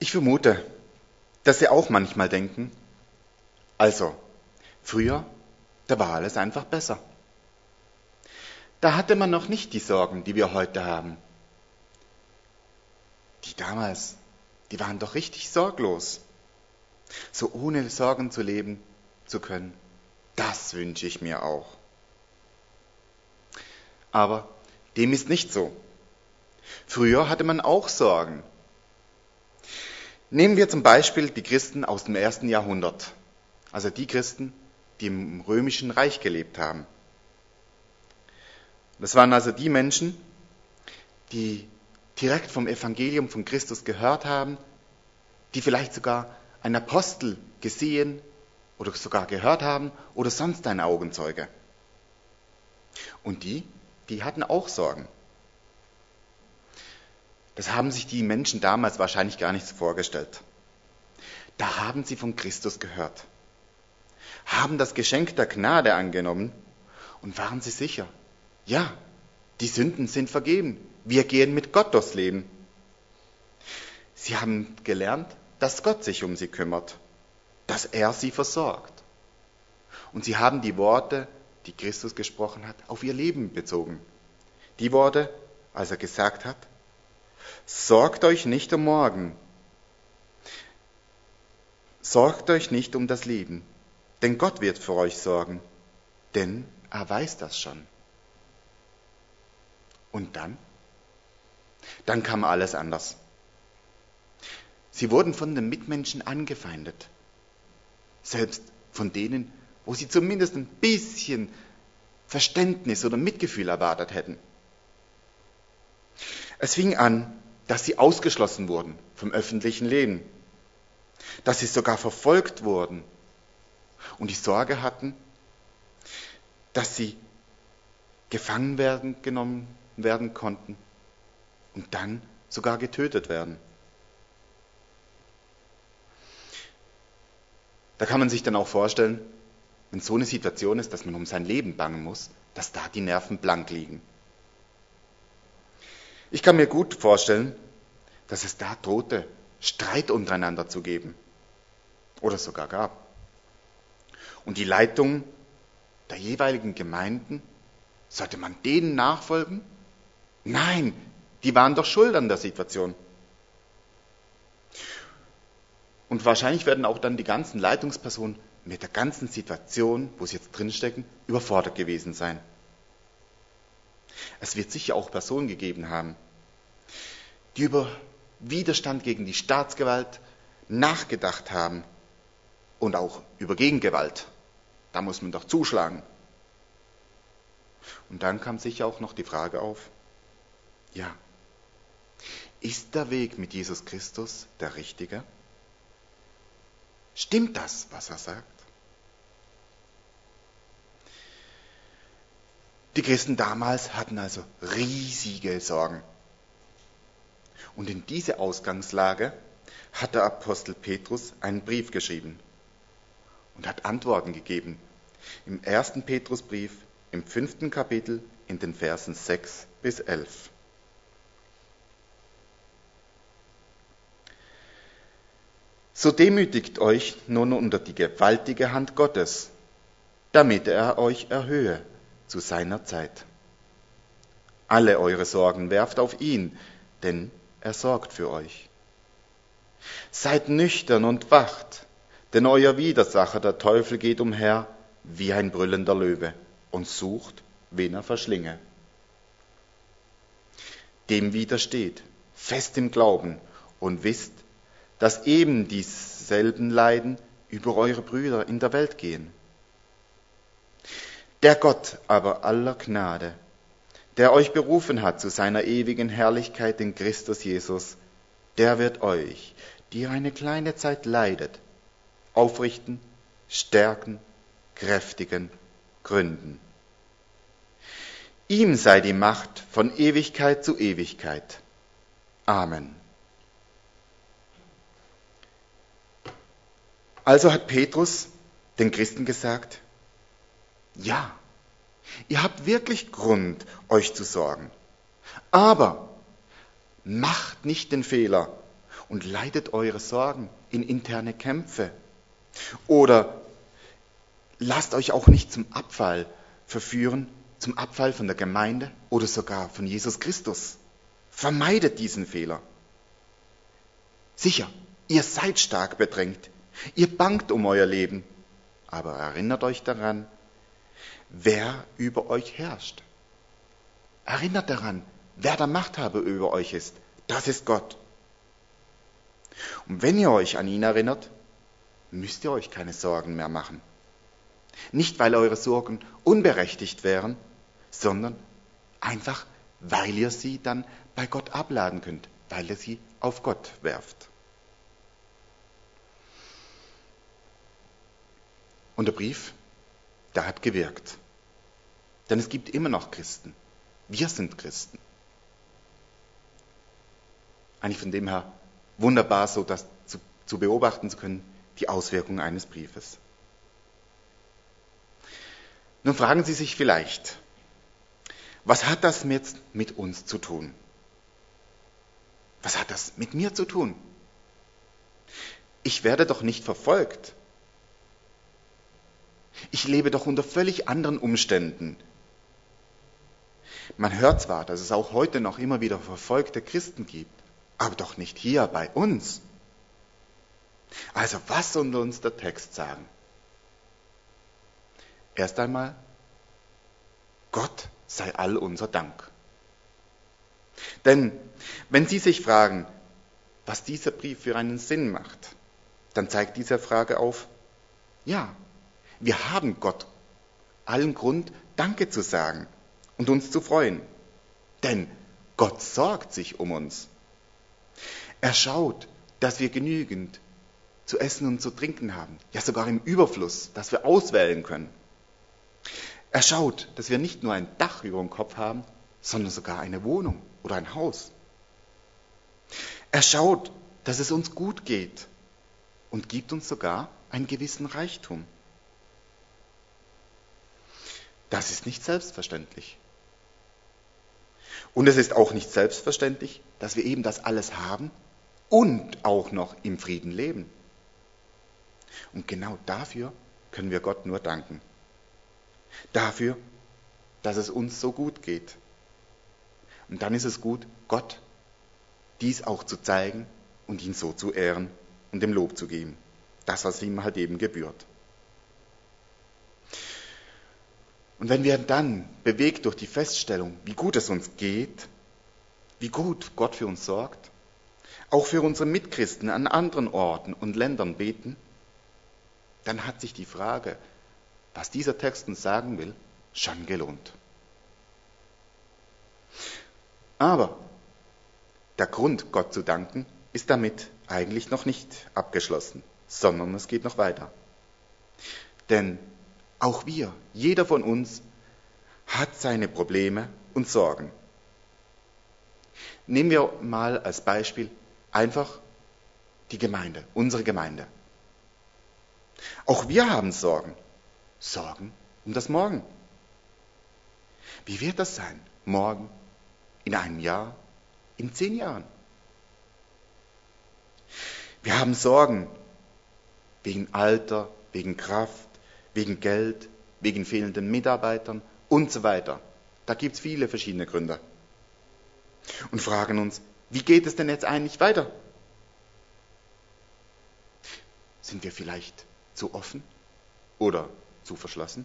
Ich vermute, dass Sie auch manchmal denken, also, früher, da war alles einfach besser. Da hatte man noch nicht die Sorgen, die wir heute haben. Die damals, die waren doch richtig sorglos. So ohne Sorgen zu leben zu können, das wünsche ich mir auch. Aber dem ist nicht so. Früher hatte man auch Sorgen. Nehmen wir zum Beispiel die Christen aus dem 1. Jahrhundert, also die Christen, die im Römischen Reich gelebt haben. Das waren also die Menschen, die direkt vom Evangelium von Christus gehört haben, die vielleicht sogar einen Apostel gesehen oder sogar gehört haben oder sonst ein Augenzeuge. Und die hatten auch Sorgen. Das haben sich die Menschen damals wahrscheinlich gar nicht so vorgestellt. Da haben sie von Christus gehört, haben das Geschenk der Gnade angenommen und waren sie sicher, ja, die Sünden sind vergeben, wir gehen mit Gott durchs Leben. Sie haben gelernt, dass Gott sich um sie kümmert, dass er sie versorgt. Und sie haben die Worte, die Christus gesprochen hat, auf ihr Leben bezogen. Die Worte, als er gesagt hat, sorgt euch nicht um morgen, sorgt euch nicht um das Leben, denn Gott wird für euch sorgen, denn er weiß das schon. Und dann? Dann kam alles anders. Sie wurden von den Mitmenschen angefeindet, selbst von denen, wo sie zumindest ein bisschen Verständnis oder Mitgefühl erwartet hätten. Es fing an, dass sie ausgeschlossen wurden vom öffentlichen Leben, dass sie sogar verfolgt wurden und die Sorge hatten, dass sie gefangen genommen werden konnten und dann sogar getötet werden. Da kann man sich dann auch vorstellen, wenn so eine Situation ist, dass man um sein Leben bangen muss, dass da die Nerven blank liegen. Ich kann mir gut vorstellen, dass es da drohte, Streit untereinander zu geben oder sogar gab. Und die Leitung der jeweiligen Gemeinden, sollte man denen nachfolgen? Nein, die waren doch schuld an der Situation. Und wahrscheinlich werden auch dann die ganzen Leitungspersonen mit der ganzen Situation, wo sie jetzt drinstecken, überfordert gewesen sein. Es wird sicher auch Personen gegeben haben, die über Widerstand gegen die Staatsgewalt nachgedacht haben und auch über Gegengewalt. Da muss man doch zuschlagen. Und dann kam sicher auch noch die Frage auf, ja, ist der Weg mit Jesus Christus der richtige? Stimmt das, was er sagt? Die Christen damals hatten also riesige Sorgen. Und in diese Ausgangslage hat der Apostel Petrus einen Brief geschrieben und hat Antworten gegeben. Im 1. Petrusbrief, im 5. Kapitel, in den Versen 6 bis 11. So demütigt euch nun unter die gewaltige Hand Gottes, damit er euch erhöhe zu seiner Zeit. Alle eure Sorgen werft auf ihn, denn er sorgt für euch. Seid nüchtern und wacht, denn euer Widersacher, der Teufel, geht umher wie ein brüllender Löwe und sucht, wen er verschlinge. Dem widersteht, fest im Glauben und wisst, dass eben dieselben Leiden über eure Brüder in der Welt gehen. Der Gott aber aller Gnade, der euch berufen hat zu seiner ewigen Herrlichkeit in Christus Jesus, der wird euch, die ihr eine kleine Zeit leidet, aufrichten, stärken, kräftigen, gründen. Ihm sei die Macht von Ewigkeit zu Ewigkeit. Amen. Also hat Petrus den Christen gesagt, ja, ihr habt wirklich Grund, euch zu sorgen. Aber macht nicht den Fehler, und leitet eure Sorgen in interne Kämpfe. Oder lasst euch auch nicht zum Abfall verführen, zum Abfall von der Gemeinde oder sogar von Jesus Christus. Vermeidet diesen Fehler. Sicher, ihr seid stark bedrängt, ihr bangt um euer Leben, aber erinnert euch daran, wer über euch herrscht. Erinnert daran, wer der Machthaber über euch ist. Das ist Gott. Und wenn ihr euch an ihn erinnert, müsst ihr euch keine Sorgen mehr machen. Nicht, weil eure Sorgen unberechtigt wären, sondern einfach, weil ihr sie dann bei Gott abladen könnt, weil ihr sie auf Gott werft. Und der Brief, der hat gewirkt. Denn es gibt immer noch Christen. Wir sind Christen. Eigentlich von dem her wunderbar, so das zu beobachten zu können, die Auswirkungen eines Briefes. Nun fragen Sie sich vielleicht, was hat das jetzt mit uns zu tun? Was hat das mit mir zu tun? Ich werde doch nicht verfolgt. Ich lebe doch unter völlig anderen Umständen. Man hört zwar, dass es auch heute noch immer wieder verfolgte Christen gibt, aber doch nicht hier bei uns. Also was soll uns der Text sagen? Erst einmal, Gott sei all unser Dank. Denn wenn Sie sich fragen, was dieser Brief für einen Sinn macht, dann zeigt diese Frage auf, ja, wir haben Gott allen Grund, Danke zu sagen und uns zu freuen. Denn Gott sorgt sich um uns. Er schaut, dass wir genügend zu essen und zu trinken haben, ja sogar im Überfluss, dass wir auswählen können. Er schaut, dass wir nicht nur ein Dach über dem Kopf haben, sondern sogar eine Wohnung oder ein Haus. Er schaut, dass es uns gut geht und gibt uns sogar einen gewissen Reichtum. Das ist nicht selbstverständlich. Und es ist auch nicht selbstverständlich, dass wir eben das alles haben und auch noch im Frieden leben. Und genau dafür können wir Gott nur danken. Dafür, dass es uns so gut geht. Und dann ist es gut, Gott dies auch zu zeigen und ihn so zu ehren und dem Lob zu geben. Das, was ihm halt eben gebührt. Und wenn wir dann, bewegt durch die Feststellung, wie gut es uns geht, wie gut Gott für uns sorgt, auch für unsere Mitchristen an anderen Orten und Ländern beten, dann hat sich die Frage, was dieser Text uns sagen will, schon gelohnt. Aber der Grund, Gott zu danken, ist damit eigentlich noch nicht abgeschlossen, sondern es geht noch weiter. Denn auch wir, jeder von uns, hat seine Probleme und Sorgen. Nehmen wir mal als Beispiel einfach die Gemeinde, unsere Gemeinde. Auch wir haben Sorgen. Sorgen um das Morgen. Wie wird das sein? Morgen, in einem Jahr, in 10 Jahren? Wir haben Sorgen wegen Alter, wegen Kraft, wegen Geld, wegen fehlenden Mitarbeitern und so weiter. Da gibt es viele verschiedene Gründe. Und fragen uns, wie geht es denn jetzt eigentlich weiter? Sind wir vielleicht zu offen oder zu verschlossen?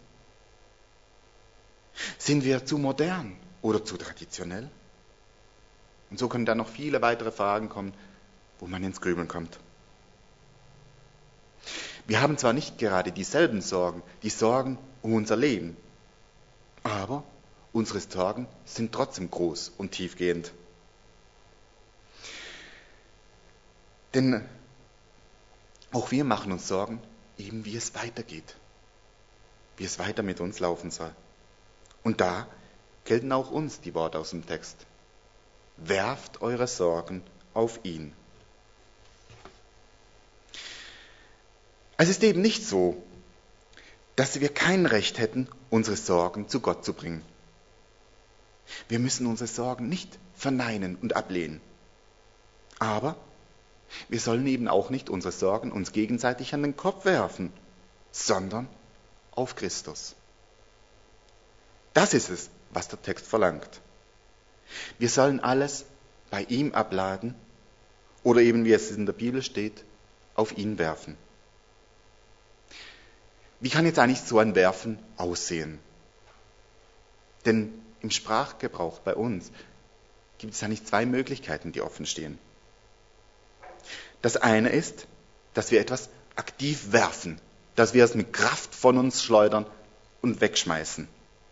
Sind wir zu modern oder zu traditionell? Und so können dann noch viele weitere Fragen kommen, wo man ins Grübeln kommt. Wir haben zwar nicht gerade dieselben Sorgen, die Sorgen um unser Leben, aber unsere Sorgen sind trotzdem groß und tiefgehend. Denn auch wir machen uns Sorgen, eben wie es weitergeht, wie es weiter mit uns laufen soll. Und da gelten auch uns die Worte aus dem Text. Werft eure Sorgen auf ihn. Es ist eben nicht so, dass wir kein Recht hätten, unsere Sorgen zu Gott zu bringen. Wir müssen unsere Sorgen nicht verneinen und ablehnen. Aber Wir sollen eben auch nicht unsere Sorgen uns gegenseitig an den Kopf werfen, sondern auf Christus. Das ist es, was der Text verlangt. Wir sollen alles bei ihm abladen oder eben, wie es in der Bibel steht, auf ihn werfen. Wie kann jetzt eigentlich so ein Werfen aussehen? Denn im Sprachgebrauch bei uns gibt es eigentlich zwei Möglichkeiten, die offen stehen. Das eine ist, dass wir etwas aktiv werfen, dass wir es mit Kraft von uns schleudern und wegschmeißen.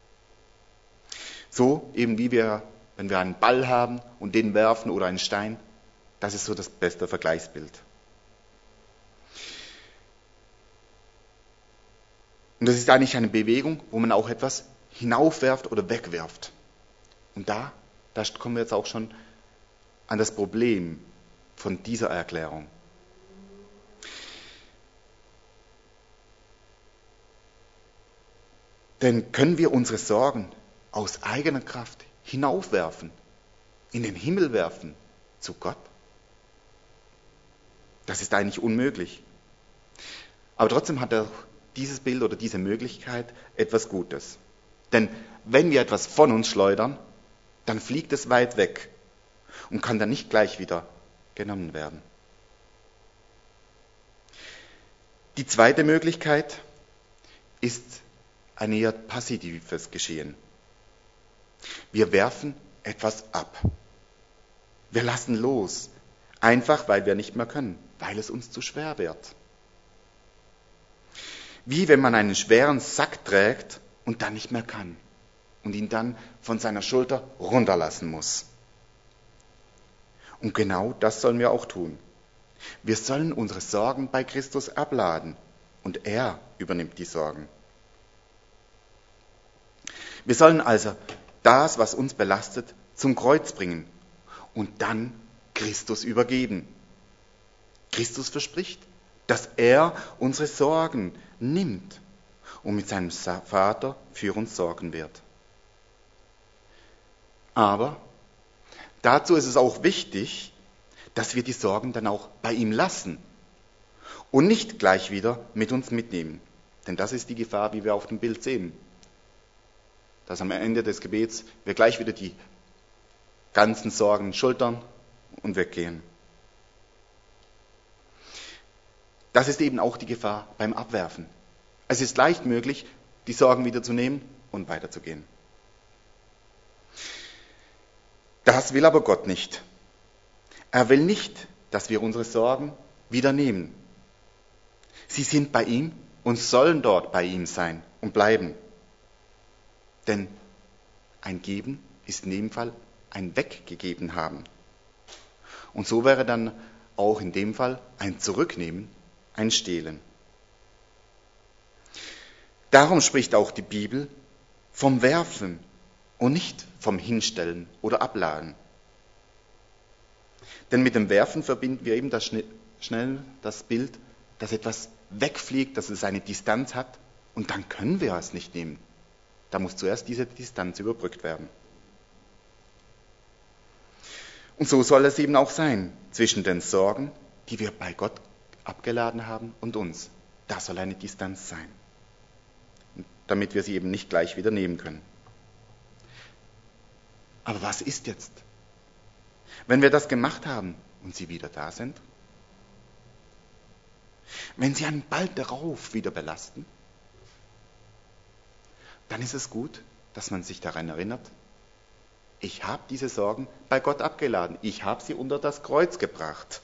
So eben wie wir, wenn wir einen Ball haben und den werfen oder einen Stein, das ist so das beste Vergleichsbild. Und das ist eigentlich eine Bewegung, wo man auch etwas hinaufwerft oder wegwirft. Und da kommen wir jetzt auch schon an das Problem von dieser Erklärung. Denn können wir unsere Sorgen aus eigener Kraft hinaufwerfen, in den Himmel werfen, zu Gott? Das ist eigentlich unmöglich. Aber trotzdem hat dieses Bild oder diese Möglichkeit etwas Gutes. Denn wenn wir etwas von uns schleudern, dann fliegt es weit weg und kann dann nicht gleich wieder genommen werden. Die zweite Möglichkeit ist ein eher passives Geschehen. Wir werfen etwas ab. Wir lassen los, einfach weil wir nicht mehr können, weil es uns zu schwer wird. Wie wenn man einen schweren Sack trägt und dann nicht mehr kann und ihn dann von seiner Schulter runterlassen muss. Und genau das sollen wir auch tun. Wir sollen unsere Sorgen bei Christus abladen und er übernimmt die Sorgen. Wir sollen also das, was uns belastet, zum Kreuz bringen und dann Christus übergeben. Christus verspricht, dass er unsere Sorgen nimmt und mit seinem Vater für uns sorgen wird. Aber dazu ist es auch wichtig, dass wir die Sorgen dann auch bei ihm lassen und nicht gleich wieder mit uns mitnehmen. Denn das ist die Gefahr, wie wir auf dem Bild sehen. Dass am Ende des Gebets wir gleich wieder die ganzen Sorgen schultern und weggehen. Das ist eben auch die Gefahr beim Abwerfen. Es ist leicht möglich, die Sorgen wieder zu nehmen und weiterzugehen. Das will aber Gott nicht. Er will nicht, dass wir unsere Sorgen wieder nehmen. Sie sind bei ihm und sollen dort bei ihm sein und bleiben. Denn ein Geben ist in dem Fall ein Weggegeben haben. Und so wäre dann auch in dem Fall ein Zurücknehmen, ein Stehlen. Darum spricht auch die Bibel vom Werfen und nicht vom Hinstellen oder Abladen. Denn mit dem Werfen verbinden wir eben schnell das Bild, dass etwas wegfliegt, dass es eine Distanz hat und dann können wir es nicht nehmen. Da muss zuerst diese Distanz überbrückt werden. Und so soll es eben auch sein zwischen den Sorgen, die wir bei Gott abgeladen haben, und uns. Da soll eine Distanz sein, damit wir sie eben nicht gleich wieder nehmen können. Aber was ist jetzt, wenn wir das gemacht haben und sie wieder da sind? Wenn sie einen bald darauf wieder belasten, dann ist es gut, dass man sich daran erinnert, ich habe diese Sorgen bei Gott abgeladen, ich habe sie unter das Kreuz gebracht.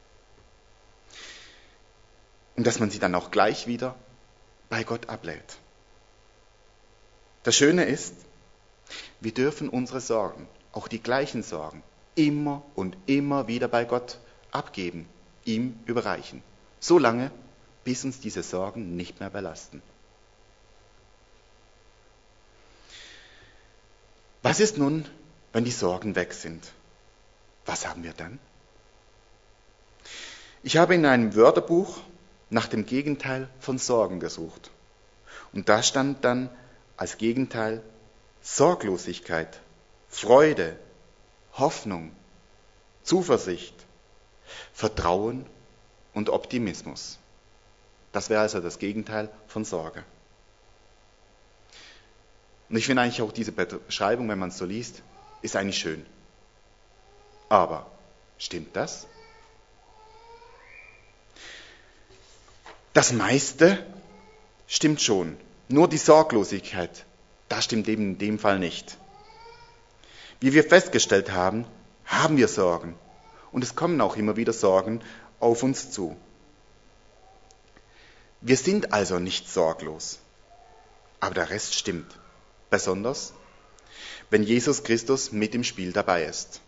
Und dass man sie dann auch gleich wieder bei Gott ablädt. Das Schöne ist, wir dürfen unsere Sorgen, auch die gleichen Sorgen, immer und immer wieder bei Gott abgeben, ihm überreichen. So lange, bis uns diese Sorgen nicht mehr belasten. Was ist nun, wenn die Sorgen weg sind? Was haben wir dann? Ich habe in einem Wörterbuch nach dem Gegenteil von Sorgen gesucht. Und da stand dann als Gegenteil Sorglosigkeit, Freude, Hoffnung, Zuversicht, Vertrauen und Optimismus. Das wäre also das Gegenteil von Sorge. Und ich finde eigentlich auch diese Beschreibung, wenn man es so liest, ist eigentlich schön. Aber stimmt das? Das meiste stimmt schon. Nur die Sorglosigkeit, das stimmt eben in dem Fall nicht. Wie wir festgestellt haben, haben wir Sorgen. Und es kommen auch immer wieder Sorgen auf uns zu. Wir sind also nicht sorglos. Aber der Rest stimmt. Besonders, wenn Jesus Christus mit im Spiel dabei ist.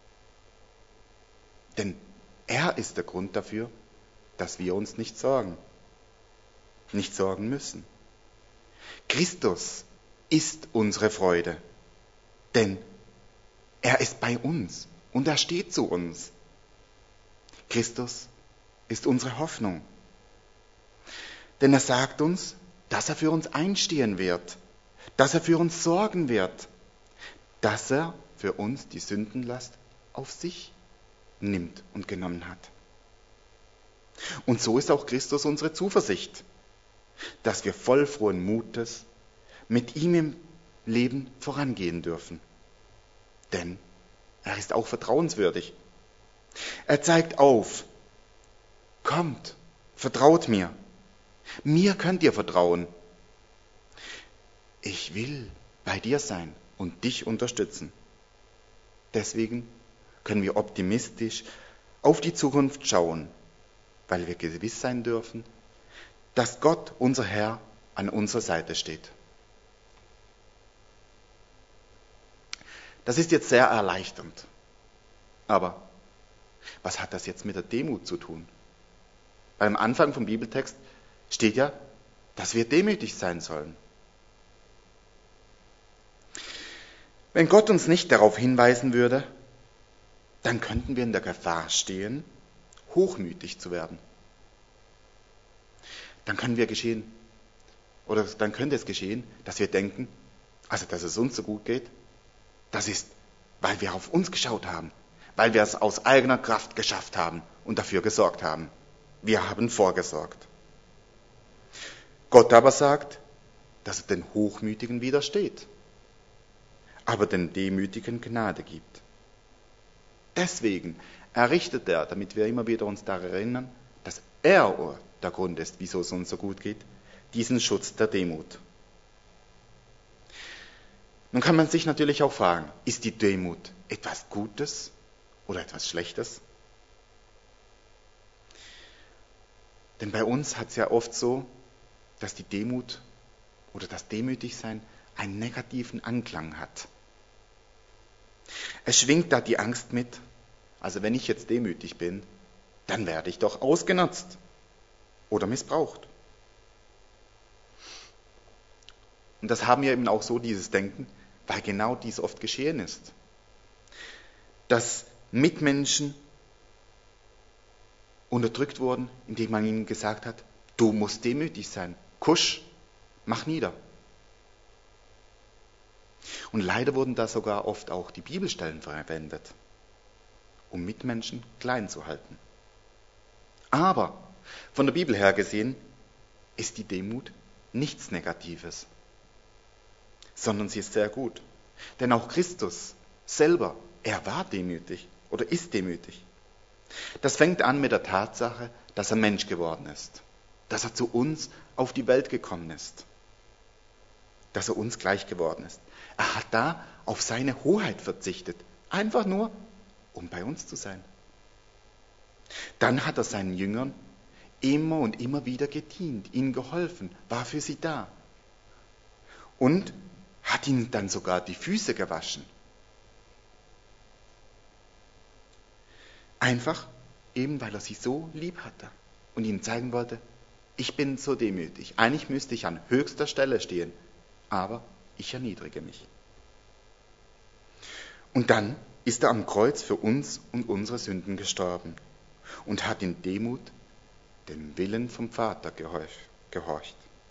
Denn er ist der Grund dafür, dass wir uns nicht sorgen müssen. Christus ist unsere Freude, denn er ist bei uns und er steht zu uns. Christus ist unsere Hoffnung, denn er sagt uns, dass er für uns einstehen wird, dass er für uns sorgen wird, dass er für uns die Sündenlast auf sich nimmt und genommen hat. Und so ist auch Christus unsere Zuversicht, dass wir voll frohen Mutes mit ihm im Leben vorangehen dürfen. Denn er ist auch vertrauenswürdig. Er zeigt auf, kommt, vertraut mir. Mir könnt ihr vertrauen. Ich will bei dir sein und dich unterstützen. Deswegen können wir optimistisch auf die Zukunft schauen, weil wir gewiss sein dürfen, dass Gott, unser Herr, an unserer Seite steht. Das ist jetzt sehr erleichternd. Aber was hat das jetzt mit der Demut zu tun? Weil am Anfang vom Bibeltext steht ja, dass wir demütig sein sollen. Wenn Gott uns nicht darauf hinweisen würde, dann könnten wir in der Gefahr stehen, hochmütig zu werden. Dann könnte es geschehen, dass wir denken, also dass es uns so gut geht, das ist, weil wir auf uns geschaut haben, weil wir es aus eigener Kraft geschafft haben und dafür gesorgt haben. Wir haben vorgesorgt. Gott aber sagt, dass er den Hochmütigen widersteht, aber den Demütigen Gnade gibt. Deswegen errichtet er, damit wir immer wieder uns daran erinnern, dass er der Grund ist, wieso es uns so gut geht, diesen Schutz der Demut. Nun kann man sich natürlich auch fragen, ist die Demut etwas Gutes oder etwas Schlechtes? Denn bei uns hat es ja oft so, dass die Demut oder das Demütigsein einen negativen Anklang hat. Es schwingt da die Angst mit, also wenn ich jetzt demütig bin, dann werde ich doch ausgenutzt oder missbraucht. Und das haben wir eben auch so, dieses Denken, weil genau dies oft geschehen ist. Dass Mitmenschen unterdrückt wurden, indem man ihnen gesagt hat, du musst demütig sein, kusch, mach nieder. Und leider wurden da sogar oft auch die Bibelstellen verwendet, um Mitmenschen klein zu halten. Aber von der Bibel her gesehen ist die Demut nichts Negatives, sondern sie ist sehr gut. Denn auch Christus selber, er war demütig oder ist demütig. Das fängt an mit der Tatsache, dass er Mensch geworden ist, dass er zu uns auf die Welt gekommen ist, dass er uns gleich geworden ist. Er hat da auf seine Hoheit verzichtet, einfach nur, um bei uns zu sein. Dann hat er seinen Jüngern immer und immer wieder gedient, ihnen geholfen, war für sie da und hat ihnen dann sogar die Füße gewaschen. Einfach eben, weil er sie so lieb hatte und ihnen zeigen wollte, ich bin so demütig. Eigentlich müsste ich an höchster Stelle stehen, aber ich erniedrige mich. Und dann ist er am Kreuz für uns und unsere Sünden gestorben und hat in Demut dem Willen vom Vater gehorcht.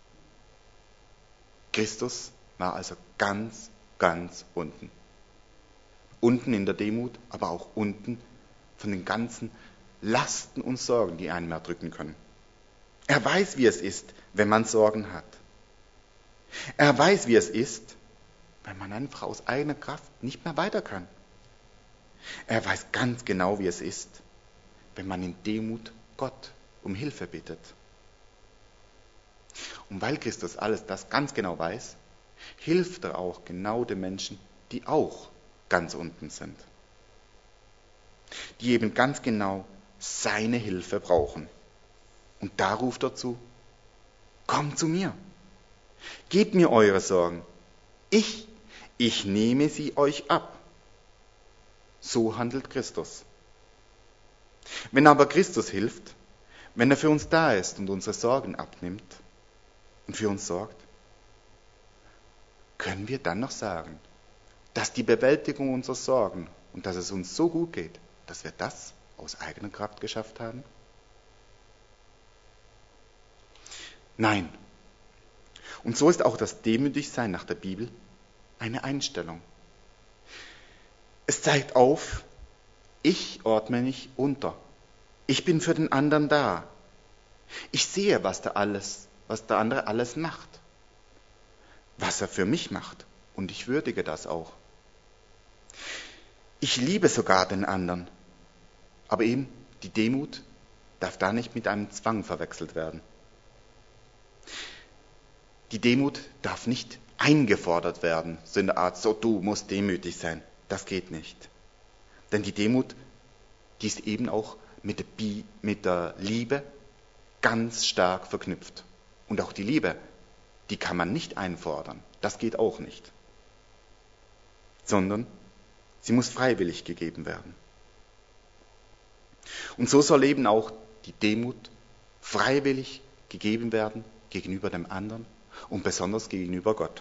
Christus war also ganz, ganz unten. Unten in der Demut, aber auch unten von den ganzen Lasten und Sorgen, die einen erdrücken können. Er weiß, wie es ist, wenn man Sorgen hat. Er weiß, wie es ist, wenn man einfach aus eigener Kraft nicht mehr weiter kann. Er weiß ganz genau, wie es ist, wenn man in Demut Gott um Hilfe bittet. Und weil Christus alles das ganz genau weiß, hilft er auch genau den Menschen, die auch ganz unten sind. Die eben ganz genau seine Hilfe brauchen. Und da ruft er zu: Kommt zu mir, gebt mir eure Sorgen. Ich nehme sie euch ab. So handelt Christus. Wenn aber Christus hilft, wenn er für uns da ist und unsere Sorgen abnimmt und für uns sorgt, können wir dann noch sagen, dass die Bewältigung unserer Sorgen und dass es uns so gut geht, dass wir das aus eigener Kraft geschafft haben? Nein. Und so ist auch das Demütigsein nach der Bibel eine Einstellung. Es zeigt auf, ich ordne mich unter. Ich bin für den anderen da. Ich sehe, was der andere alles macht. Was er für mich macht. Und ich würdige das auch. Ich liebe sogar den anderen. Aber eben, die Demut darf da nicht mit einem Zwang verwechselt werden. Die Demut darf nicht eingefordert werden, so in der Art, so du musst demütig sein. Das geht nicht. Denn die Demut, die ist eben auch mit der Liebe ganz stark verknüpft. Und auch die Liebe, die kann man nicht einfordern. Das geht auch nicht. Sondern sie muss freiwillig gegeben werden. Und so soll eben auch die Demut freiwillig gegeben werden gegenüber dem anderen und besonders gegenüber Gott.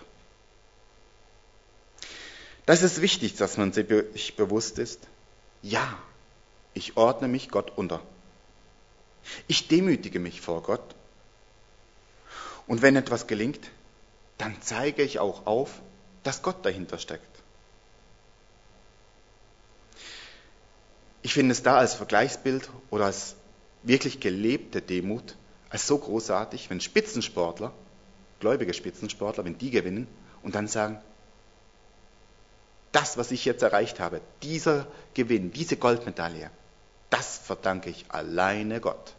Das ist wichtig, dass man sich bewusst ist, ja, ich ordne mich Gott unter. Ich demütige mich vor Gott. Und wenn etwas gelingt, dann zeige ich auch auf, dass Gott dahinter steckt. Ich finde es da als Vergleichsbild oder als wirklich gelebte Demut als so großartig, wenn Spitzensportler, gläubige Spitzensportler, wenn die gewinnen und dann sagen, das, was ich jetzt erreicht habe, dieser Gewinn, diese Goldmedaille, das verdanke ich alleine Gott.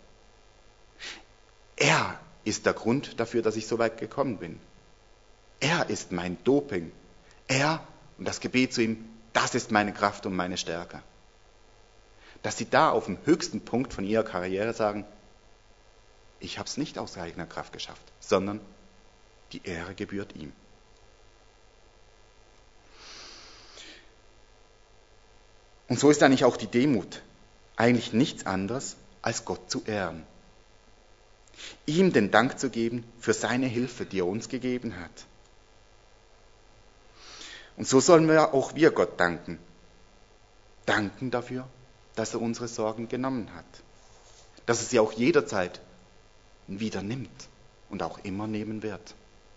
Er ist der Grund dafür, dass ich so weit gekommen bin. Er ist mein Doping. Er und das Gebet zu ihm, das ist meine Kraft und meine Stärke. Dass sie da auf dem höchsten Punkt von ihrer Karriere sagen, ich habe es nicht aus eigener Kraft geschafft, sondern die Ehre gebührt ihm. Und so ist eigentlich auch die Demut eigentlich nichts anderes, als Gott zu ehren. Ihm den Dank zu geben für seine Hilfe, die er uns gegeben hat. Und so sollen auch wir Gott danken. Danken dafür, dass er unsere Sorgen genommen hat. Dass er sie auch jederzeit wieder nimmt und auch immer nehmen wird.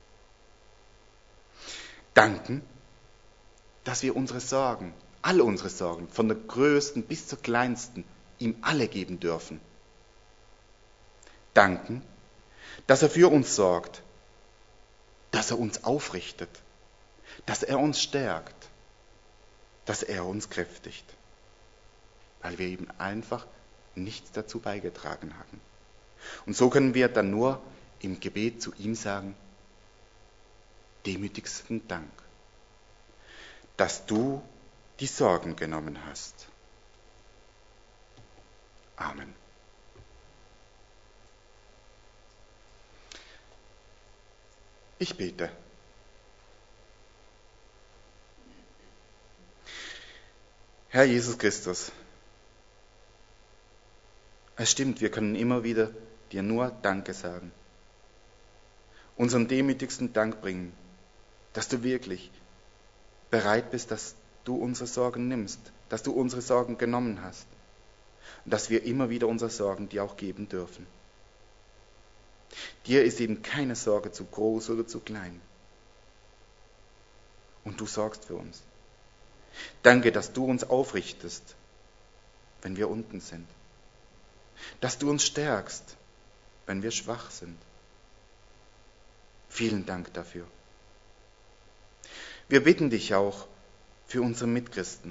Danken, dass wir unsere Sorgen, alle unsere Sorgen, von der größten bis zur kleinsten, ihm alle geben dürfen. Danken, dass er für uns sorgt, dass er uns aufrichtet, dass er uns stärkt, dass er uns kräftigt, weil wir eben einfach nichts dazu beigetragen haben. Und so können wir dann nur im Gebet zu ihm sagen, demütigsten Dank, dass du die Sorgen genommen hast. Amen. Ich bete. Herr Jesus Christus, es stimmt, wir können immer wieder dir nur Danke sagen, unseren demütigsten Dank bringen, dass du wirklich bereit bist, dass du unsere Sorgen nimmst, dass du unsere Sorgen genommen hast und dass wir immer wieder unsere Sorgen dir auch geben dürfen. Dir ist eben keine Sorge zu groß oder zu klein. Und du sorgst für uns. Danke, dass du uns aufrichtest, wenn wir unten sind. dass du uns stärkst, wenn wir schwach sind. Vielen Dank dafür. Wir bitten dich auch für unsere Mitchristen,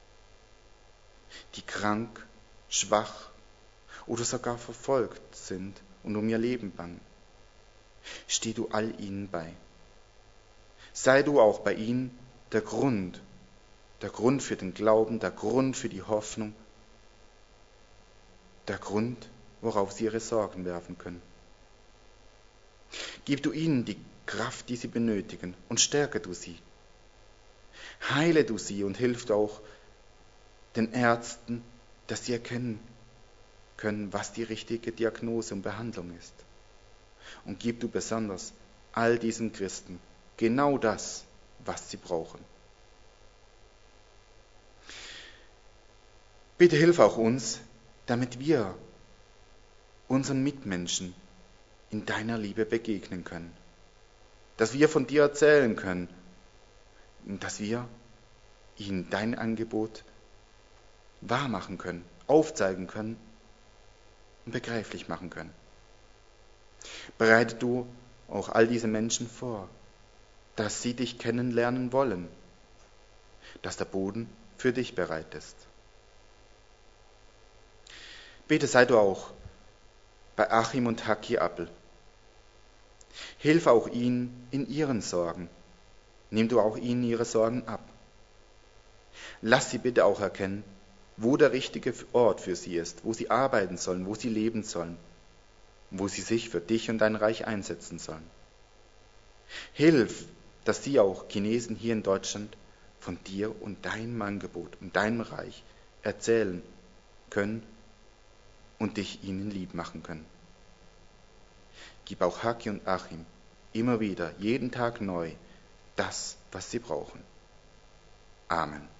die krank, schwach oder sogar verfolgt sind und um ihr Leben bangen. Steh du all ihnen bei. Sei du auch bei ihnen der Grund für den Glauben, der Grund für die Hoffnung, der Grund, worauf sie ihre Sorgen werfen können. Gib du ihnen die Kraft, die sie benötigen, und stärke du sie. Heile du sie und hilf auch den Ärzten, dass sie erkennen können, was die richtige Diagnose und Behandlung ist. Und gib du besonders all diesen Christen genau das, was sie brauchen. Bitte hilf auch uns, damit wir unseren Mitmenschen in deiner Liebe begegnen können, dass wir von dir erzählen können und dass wir ihnen dein Angebot wahrmachen können, aufzeigen können und begreiflich machen können. Bereite du auch all diese Menschen vor, dass sie dich kennenlernen wollen, dass der Boden für dich bereit ist. Bitte sei du auch bei Achim und Haki Appel. Hilf auch ihnen in ihren Sorgen. Nimm du auch ihnen ihre Sorgen ab. Lass sie bitte auch erkennen, wo der richtige Ort für sie ist, wo sie arbeiten sollen, wo sie leben sollen, wo sie sich für dich und dein Reich einsetzen sollen. Hilf, dass sie auch Chinesen hier in Deutschland von dir und deinem Angebot und deinem Reich erzählen können und dich ihnen lieb machen können. Gib auch Haki und Achim immer wieder, jeden Tag neu, das, was sie brauchen. Amen.